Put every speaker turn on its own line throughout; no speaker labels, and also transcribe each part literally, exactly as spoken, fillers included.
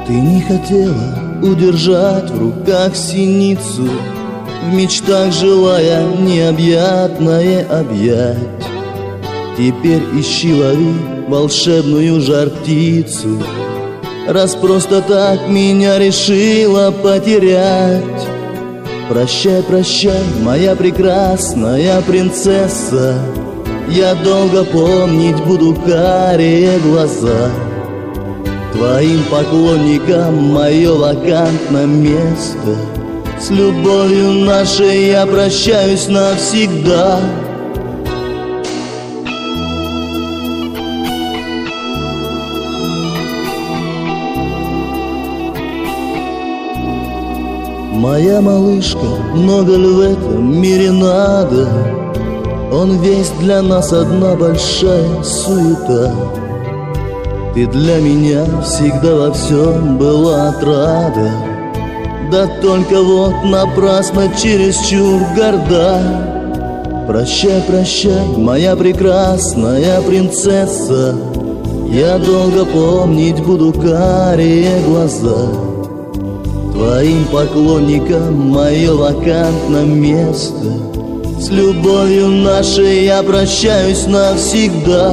Ты не хотела удержать в руках синицу, в мечтах желая необъятное объять. Теперь ищи, лови волшебную жар-птицу, раз просто так меня решила потерять. Прощай, прощай, моя прекрасная принцесса, я долго помнить буду карие глаза. Твоим поклонникам мое вакантное место, с любовью нашей я прощаюсь навсегда. Моя малышка, много ли в этом мире надо? Он весь для нас одна большая суета. Ты для меня всегда во всем была отрада, да только вот напрасно чересчур горда. Прощай, прощай, моя прекрасная принцесса, я долго помнить буду карие глаза. Твоим поклонникам мое вакантное место, с любовью нашей я прощаюсь навсегда.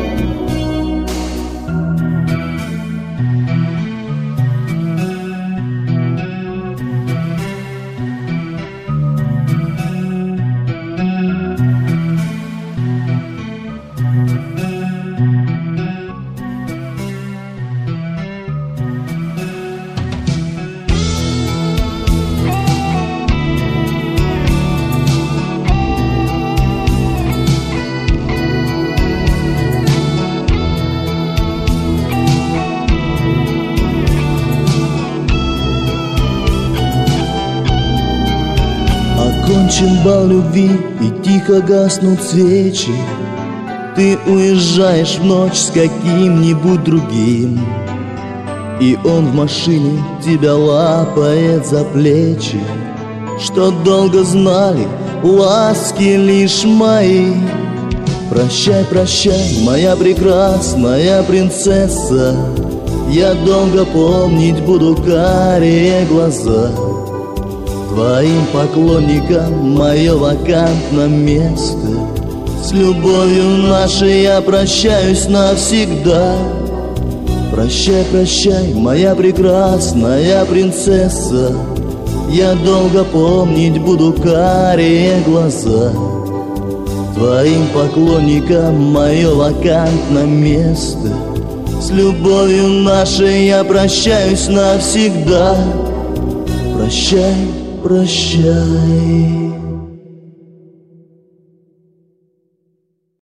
Окончен бал любви и тихо гаснут свечи. Ты уезжаешь в ночь с каким-нибудь другим, и он в машине тебя лапает за плечи. Что долго знали ласки лишь мои. Прощай, прощай, моя прекрасная принцесса, я долго помнить буду карие глаза. Твоим поклонникам мое вакантное место, с любовью нашей я прощаюсь навсегда. Прощай, прощай, моя прекрасная принцесса, я долго помнить буду карие глаза. Твоим поклонникам мое вакантное место, с любовью нашей я прощаюсь навсегда. Прощай, прощай.